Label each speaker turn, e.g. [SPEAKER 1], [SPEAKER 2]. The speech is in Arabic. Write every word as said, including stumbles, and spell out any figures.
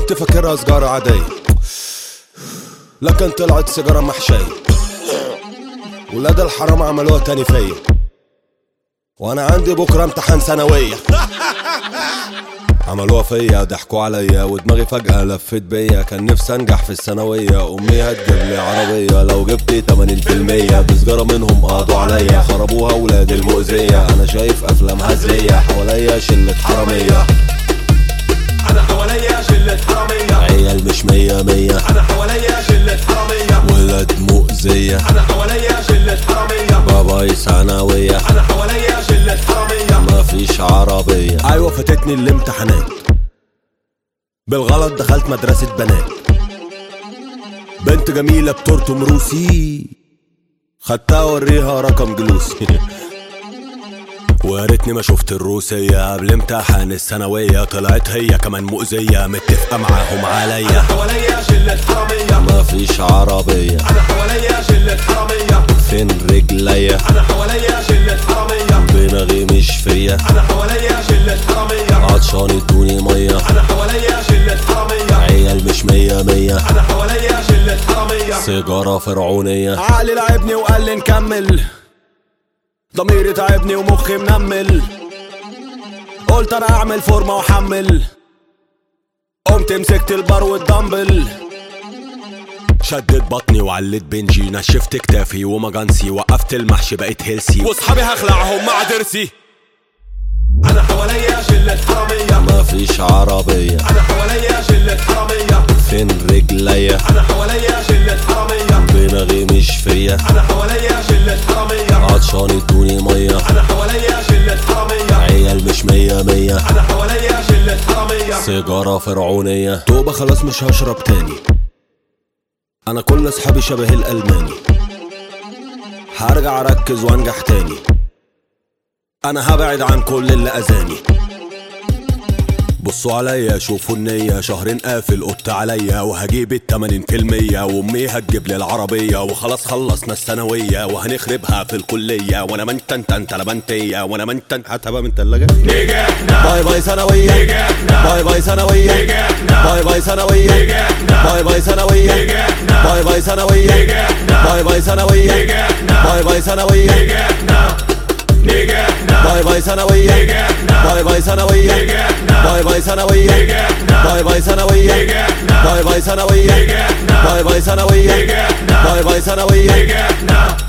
[SPEAKER 1] كنت فاكرها سجارة عادية لكن طلعت سيجارة محشية. ولاد الحرام عملوها تاني فيا وانا عندي بكرة امتحان ثانوية. عملوها فيا ضحكوا عليا ودماغي فجأة لفت بيا. كان نفسي انجح في الثانوية، امي هتجيب لي عربية لو جبت تمانين في المية. بسجارة منهم قضوا عليا خربوها ولاد المؤذية. انا شايف افلام هزلية حواليا شلة حرامية.
[SPEAKER 2] انا حواليا شلة حرامية،
[SPEAKER 1] عيال مش مية مية.
[SPEAKER 2] انا حواليا شلة حرامية،
[SPEAKER 1] ولاد مؤذية.
[SPEAKER 2] انا حواليا شلة حرامية.
[SPEAKER 1] باباي ثانوية،
[SPEAKER 2] انا حواليا شلة حرامية.
[SPEAKER 1] مفيش عربية. ايوه فاتتني الامتحانات، بالغلط دخلت مدرسة بنات. بنت جميلة بترتم روسي، خدتها اوريها رقم جلوسي. ويا ريتني ما شفت الروسية قبل امتحان الثانوية. طلعت هي كمان مؤذية متفقة معاهم عليا.
[SPEAKER 2] انا حواليا شلة حرامية،
[SPEAKER 1] مفيش عربية.
[SPEAKER 2] انا حواليا شلة حرامية.
[SPEAKER 1] فين رجليا؟
[SPEAKER 2] انا حواليا شلة حرامية.
[SPEAKER 1] دماغي مش فيا،
[SPEAKER 2] انا حواليا شلة حرامية.
[SPEAKER 1] عطشان ادوني مية.
[SPEAKER 2] انا حواليا شلة حرامية.
[SPEAKER 1] عيال مش مية مية.
[SPEAKER 2] انا حواليا شلة حرامية.
[SPEAKER 1] سيجارة فرعونية. عقلي لعبني وقال لي نكمل، ضميري تعبني ومخي منمل. قلت انا اعمل فورمة واحمل، قمت مسكت البار والدمبل. شدت بطني وعلت بنجي، نشفت كتافي ومجانسي. وقفت المحشي بقيت هيلسي، واصحابي هخلعهم مع درسي.
[SPEAKER 2] انا حواليا شلة حرامية،
[SPEAKER 1] مفيش عربية.
[SPEAKER 2] انا حواليا شلة حرامية.
[SPEAKER 1] فين رجليا؟
[SPEAKER 2] انا حواليا شلة حرامية.
[SPEAKER 1] دماغي مش فيا،
[SPEAKER 2] انا حواليا شلة حرامية.
[SPEAKER 1] عطشان ادوني مية.
[SPEAKER 2] انا حواليا شلة حرامية.
[SPEAKER 1] عيال مش مية مية.
[SPEAKER 2] انا حواليا شلة حرامية.
[SPEAKER 1] سيجارة فرعونية. توبة خلاص مش هشرب تاني، انا كل اصحابي شبه الالماني. هرجع اركز وانجح تاني، انا هبعد عن كل اللي اذاني. بصوا عليا شوفوا النية، شهرين قافل قط عليا. وهجيب التمانين في المية، وامي هتجيب لي العربية. وخلاص خلصنا الثانوية وهنخربها في الكلية. وانا منتن تنت لبنتية، وانا منتن هتبقى من تلاجة.
[SPEAKER 2] نجحنا،
[SPEAKER 1] باي باي ثانوية.
[SPEAKER 2] نجحنا،
[SPEAKER 1] باي باي ثانوية.
[SPEAKER 2] نجحنا،
[SPEAKER 1] باي باي ثانوية.
[SPEAKER 2] نجحنا،
[SPEAKER 1] باي باي ثانوية.
[SPEAKER 2] نجحنا،
[SPEAKER 1] باي باي ثانوية.
[SPEAKER 2] نجحنا،
[SPEAKER 1] باي باي ثانوية.
[SPEAKER 2] نجحنا،
[SPEAKER 1] باي باي ثانوية.
[SPEAKER 2] نجحنا، نجحنا،
[SPEAKER 1] باي باي ثانوية.
[SPEAKER 2] نجحنا،
[SPEAKER 1] باي باي ثانوية.
[SPEAKER 2] نجحنا،
[SPEAKER 1] باي باي ثانوية.
[SPEAKER 2] نجحنا،
[SPEAKER 1] باي باي ثانوية.
[SPEAKER 2] نجحنا،
[SPEAKER 1] باي باي ثانوية.
[SPEAKER 2] نجحنا،
[SPEAKER 1] باي باي ثانوية.
[SPEAKER 2] نجحنا،
[SPEAKER 1] باي باي ثانوية.
[SPEAKER 2] نجحنا.